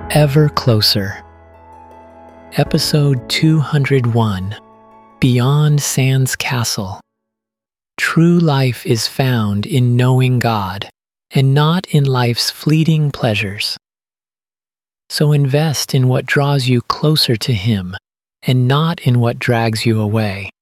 Ever Closer. Episode 201, Beyond Sand's Castle. True life is found in knowing God, and not in life's fleeting pleasures. So invest in what draws you closer to Him, and not in what drags you away.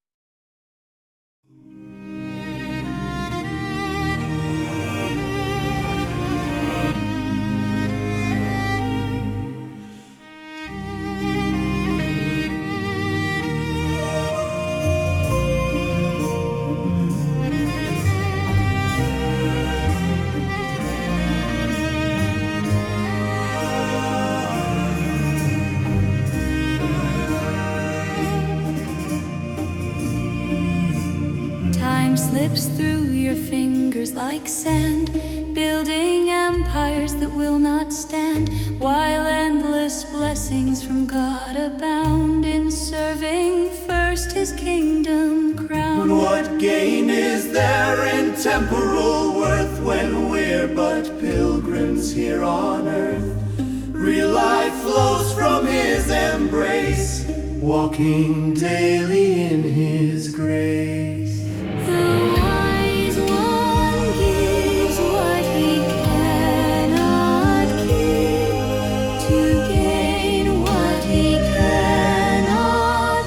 Time slips through your fingers like sand, building empires that will not stand, while endless blessings from God abound in serving first His kingdom crown. What gain is there in temporal worth when we're but pilgrims here on earth? Real life flows from His embrace, walking daily in His grace. The wise one gives what he cannot keep, to gain what he cannot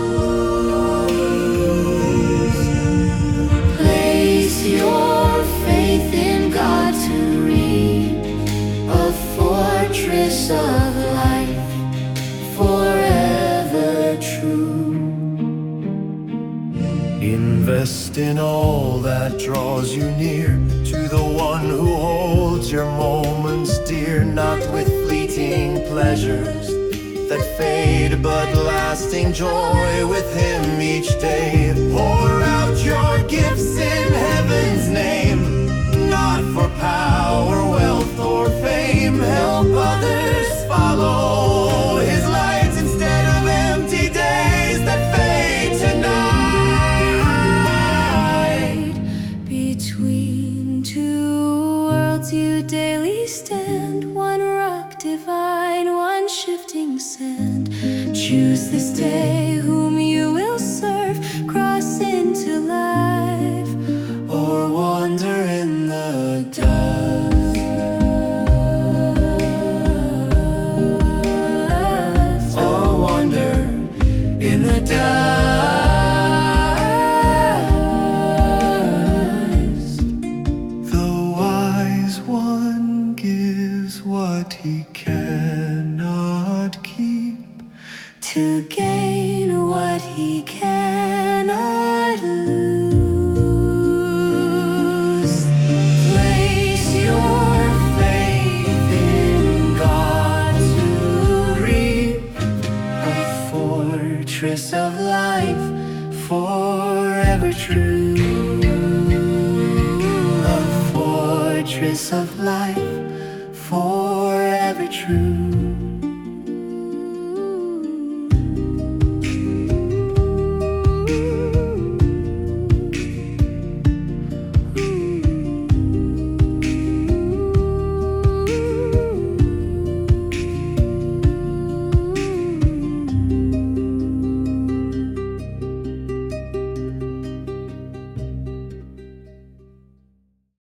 lose. Place your faith in God to reap a fortress of life, forever true. Invest in all that draws you near to the one who holds your moments dear, not with fleeting pleasures that fade, but lasting joy with Him each day. Pour out your gifts in heaven's name, not for power, wealth, or fame. Help others follow His light instead of empty days that fade tonight. Between two worlds you daily stand, one rock divine, one shifting sand. Choose this day whom you will serve, cross into life, Or wander in the dark. Or wander in the dark. The wise one gives what he cannot keep, to gain what he cannot lose. Place your faith in God to reap a fortress of life, forever true. A fortress of life, forever true.